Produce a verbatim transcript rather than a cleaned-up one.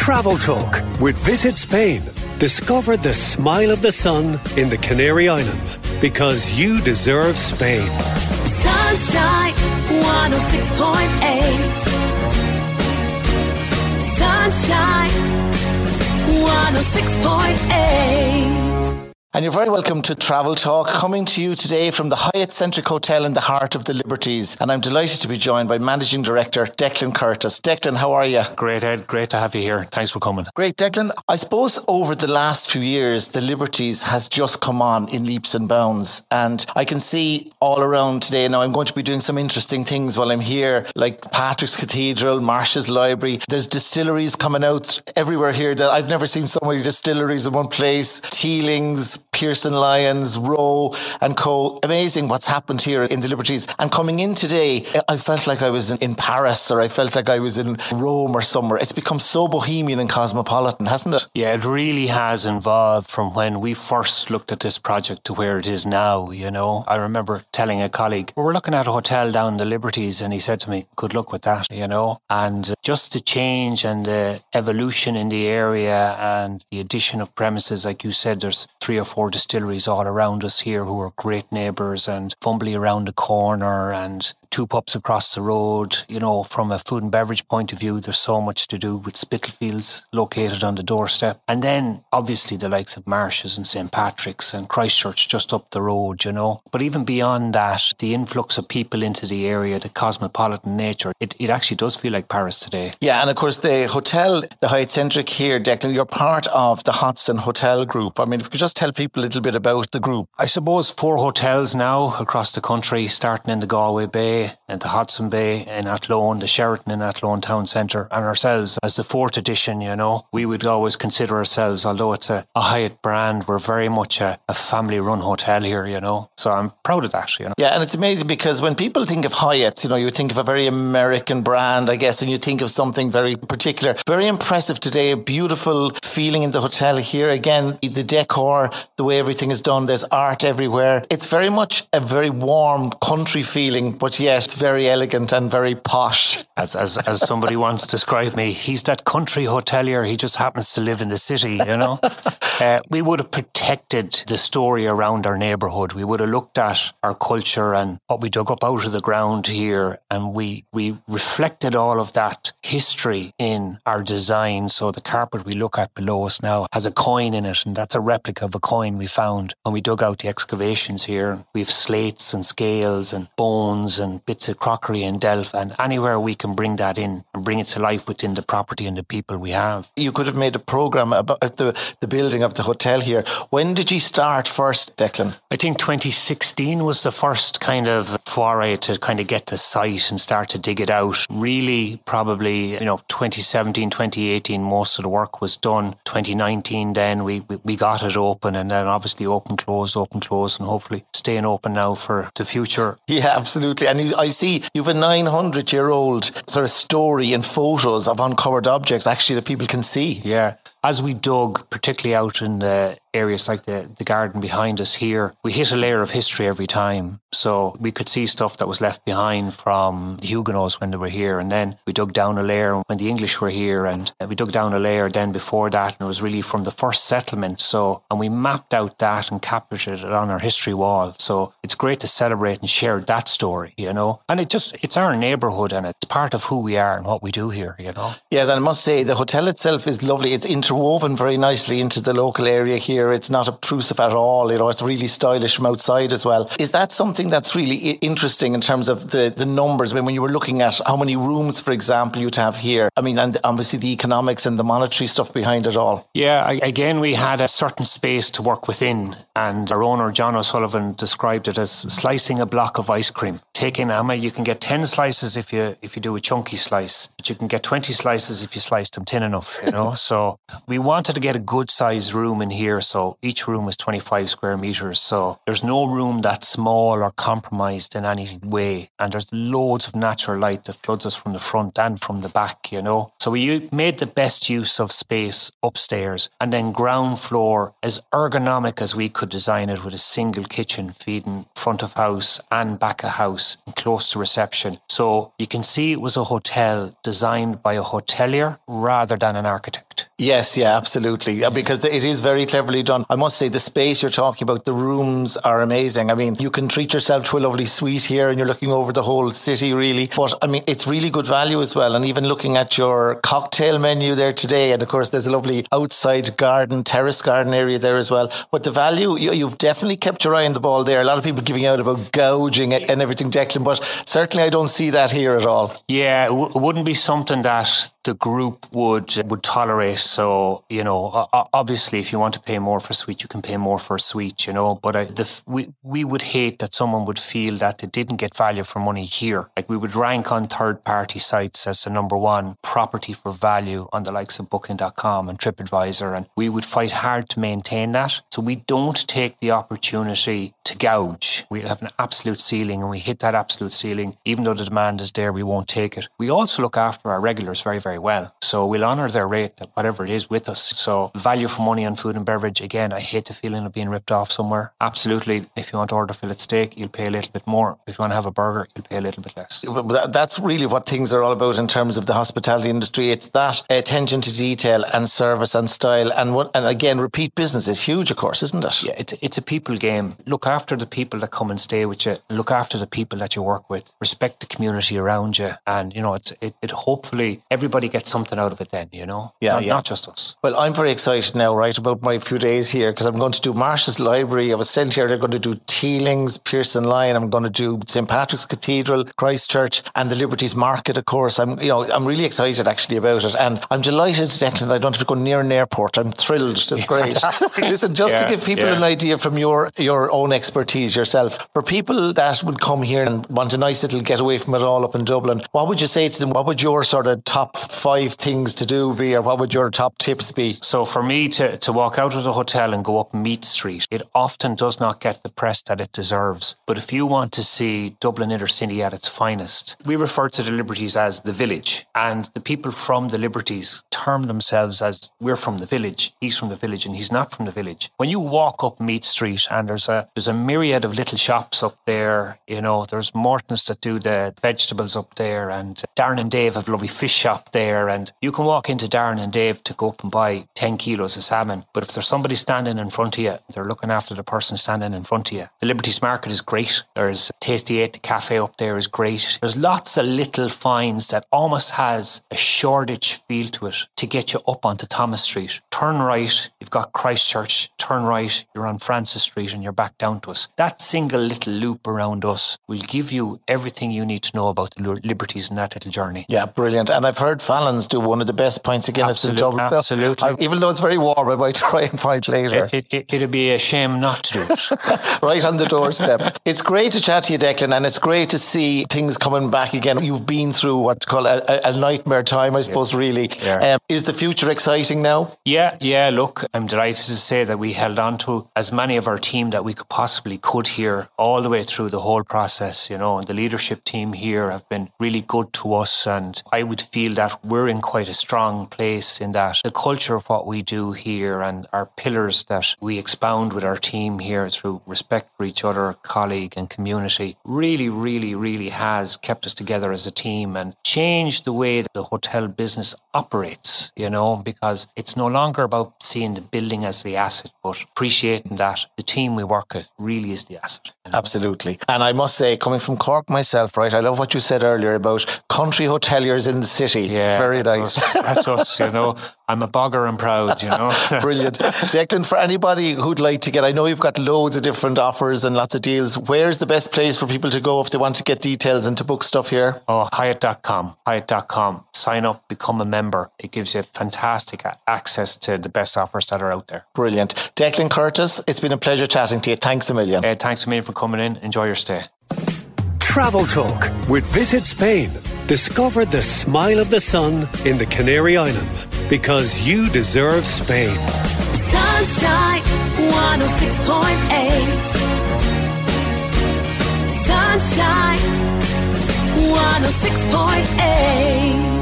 Travel Talk with Visit Spain. Discover the smile of the sun in the Canary Islands because you deserve Spain. Sunshine one oh six point eight. Sunshine one oh six point eight. And you're very welcome to Travel Talk, coming to you today from the Hyatt Centric Hotel in the heart of the Liberties. And I'm delighted to be joined by Managing Director Declan Curtis. Declan, how are you? Great, Ed. Great to have you here. Thanks for coming. Great, Declan. I suppose over the last few years, the Liberties has just come on in leaps and bounds. And I can see all around today. Now, I'm going to be doing some interesting things while I'm here, like Patrick's Cathedral, Marsh's Library. There's distilleries coming out everywhere here. That I've never seen so many distilleries in one place. Teelings, Pearson Lyons, Rowe and Co. Amazing what's happened here in the Liberties. And coming in today, I felt like I was in Paris or I felt like I was in Rome or somewhere. It's become so bohemian and cosmopolitan, hasn't it? Yeah, it really has evolved from when we first looked at this project to where it is now, you know. I remember telling a colleague, we were looking at a hotel down in the Liberties, and he said to me, good luck with that, you know. And just the change and the evolution in the area and the addition of premises, like you said, there's three or four distilleries all around us here who are great neighbours, and Fumbly around the corner and two pubs across the road. You know, from a food and beverage point of view, there's so much to do with Spitalfields located on the doorstep. And then obviously the likes of Marsh's and Saint Patrick's and Christchurch just up the road, you know. But even beyond that, the influx of people into the area, the cosmopolitan nature, it, it actually does feel like Paris today. Yeah, and of course the hotel, the Hyatt Centric here, Declan, you're part of the Hodson Hotel Group. I mean, if you could just tell people a little bit about the group. I suppose four hotels now across the country, starting in the Galway Bay and the Hodson Bay in Athlone, the Sheraton in Athlone Town Centre, and ourselves as the fourth edition, you know. We would always consider ourselves, although it's a, a Hyatt brand, we're very much a, a family-run hotel here, you know. So I'm proud of that, you know. Yeah, and it's amazing because when people think of Hyatt, you know, you think of a very American brand, I guess, and you think of something very particular. Very impressive today, a beautiful feeling in the hotel here. Again, the decor, the way everything is done, there's art everywhere. It's very much a very warm country feeling, but yet very elegant and very posh. As as as somebody once described me, he's that country hotelier, he just happens to live in the city, you know. uh, we would have protected the story around our neighbourhood. We would have looked at our culture and what we dug up out of the ground here, and we, we reflected all of that history in our design. So the carpet we look at below us now has a coin in it, and that's a replica of a coin we found when we dug out the excavations here. We have slates and scales and bones and bits of crockery and delf, and anywhere we can bring that in and bring it to life within the property and the people we have. You could have made a programme about the, the building of the hotel here. When did you start first, Declan? I think twenty sixteen was the first kind of foray to kind of get the site and start to dig it out. Really, probably, you know, twenty seventeen, twenty eighteen, most of the work was done. twenty nineteen, then we, we, we got it open, and then obviously open, close, open, close, and hopefully staying open now for the future. Yeah, absolutely. And you, I see you've a nine hundred year old sort of story and photos of uncovered objects actually that people can see. Yeah. As we dug, particularly out in the areas like the, the garden behind us here, we hit a layer of history every time. So we could see stuff that was left behind from the Huguenots when they were here. And then we dug down a layer when the English were here. And we dug down a layer then before that. And it was really from the first settlement. So, and we mapped out that and captured it on our history wall. So it's great to celebrate and share that story, you know. And it just, it's our neighbourhood and it's part of who we are and what we do here, you know. Yes, and I must say the hotel itself is lovely. It's interwoven very nicely into the local area here. It's not obtrusive at all, you know, it's really stylish from outside as well. Is that something that's really interesting in terms of the, the numbers? I mean, when you were looking at how many rooms, for example, you'd have here, I mean, and obviously the economics and the monetary stuff behind it all. Yeah, I, again, we had a certain space to work within, and our owner, John O'Sullivan, described it as slicing a block of ice cream. Taking, I mean, you can get ten slices if you if you do a chunky slice, but you can get twenty slices if you slice them thin enough, you know. So we wanted to get a good sized room in here, so each room was twenty-five square metres, so there's no room that's small or compromised in any way, and there's loads of natural light that floods us from the front and from the back, you know. So we made the best use of space upstairs, and then ground floor as ergonomic as we could design it, with a single kitchen feeding front of house and back of house and close to reception. So you can see it was a hotel designed by a hotelier rather than an architect. Yes, yeah, absolutely. Yeah. Because it is very cleverly done. I must say, the space you're talking about, the rooms are amazing. I mean, you can treat yourself to a lovely suite here and you're looking over the whole city, really. But I mean, it's really good value as well. And even looking at your cocktail menu there today, and of course, there's a lovely outside garden, terrace garden area there as well. But the value, you, you've definitely kept your eye on the ball there. A lot of people giving out about gouging and everything, Declan, but certainly I don't see that here at all. Yeah, it, w- it wouldn't be something that the group would would tolerate. So, you know, obviously, if you want to pay more for a suite, you can pay more for a suite, you know. But I, the, we we would hate that someone would feel that they didn't get value for money here. Like, we would rank on third-party sites as the number one property for value on the likes of booking dot com and TripAdvisor, and we would fight hard to maintain that. So we don't take the opportunity to gouge. We have an absolute ceiling, and we hit that absolute ceiling. Even though the demand is there, we won't take it. We also look after our regulars very, very well. So we'll honour their rate, whatever it is, with us. So value for money on food and beverage, again, I hate the feeling of being ripped off somewhere. Absolutely. If you want to order fillet steak, you'll pay a little bit more. If you want to have a burger, you'll pay a little bit less. That's really what things are all about in terms of the hospitality industry. It's that attention to detail and service and style. And what, and again, repeat business is huge, of course, isn't it? Yeah, it's, it's a people game. Look after the people that come and stay with you. Look after the people that you work with. Respect the community around you. And, you know, it's, it, it hopefully everybody gets something out of it then, you know? Yeah, not, yeah. not just us. Well, I'm very excited now, right, about my few days here, because I'm going to do Marsh's Library. I was sent here, they're going to do Teelings, Pearson Lyon. I'm going to do Saint Patrick's Cathedral, Christchurch, and the Liberties Market, of course. I'm, you know, I'm really excited actually about it. And I'm delighted, Declan, I don't have to go near an airport. I'm thrilled. That's great. Listen, just yeah, to give people yeah. an idea from your, your own expertise yourself, for people that would come here and want a nice little getaway from it all up in Dublin, what would you say to them? What would your sort of top five things to do be, or what would your top tips be? So for me to, to walk out of the hotel and go up Meath Street, it often does not get the press that it deserves. But if you want to see Dublin Inner City at its finest, we refer to the Liberties as the village. And the people from the Liberties term themselves as, we're from the village, he's from the village, and he's not from the village. When you walk up Meath Street, and there's a there's a myriad of little shops up there, you know, there's Morton's that do the vegetables up there, and Darren and Dave have a lovely fish shop there, and you can walk into Darren and Dave to go up and buy ten kilos of salmon. But if there's somebody standing in front of you, they're looking after the person standing in front of you. The Liberties Market is great. There's Tasty eight, the cafe up there is great. There's lots of little finds that almost has a Shoreditch feel to it to get you up onto Thomas Street. Turn right, you've got Christchurch. Turn right, you're on Francis Street and you're back down to us. That single little loop around us will give you everything you need to know about the Liberties in that little journey. Yeah, brilliant. And I've heard Fallon's do one of the best pints of Guinness in Dublin. Absolutely. So I, even though it's very warm, I might try and find later. It, it, it'd be a shame not to do it. Right on the doorstep. It's great to chat to you, Declan, and it's great to see things coming back again. You've been through what to call a, a nightmare time, I suppose, yeah. really. Yeah. Um, is the future exciting now? Yeah, yeah. Look, I'm delighted to say that we held on to as many of our team that we could possibly could here all the way through the whole process, you know, and the leadership team here have been really good to us, and I would feel that we're in quite a strong place in that the culture of what we do here and our pillars that we expound with our team here through respect for each other, colleague and community really, really, really has kept us together as a team and changed the way that the hotel business operates, you know, because it's no longer about seeing the building as the asset, but appreciating that the team we work with really is the asset. You know? Absolutely. And I must say, coming from Cork myself, right, I love what you said earlier about country hoteliers in the city. Yeah, very that's nice. Us. That's us, you know. I'm a bogger and proud, you know. Brilliant. Declan, for anybody who'd like to get, I know you've got loads of different offers and lots of deals. Where's the best place for people to go if they want to get details and to book stuff here? Oh, Hyatt dot com. Hyatt dot com. Sign up, become a member. It gives you fantastic access to the best offers that are out there. Brilliant. Declan Curtis, it's been a pleasure chatting to you. Thanks a million. Uh, thanks a million for coming in. Enjoy your stay. Travel Talk with Visit Spain. Discover the smile of the sun in the Canary Islands, because you deserve Spain. Sunshine one oh six point eight. Sunshine one oh six point eight.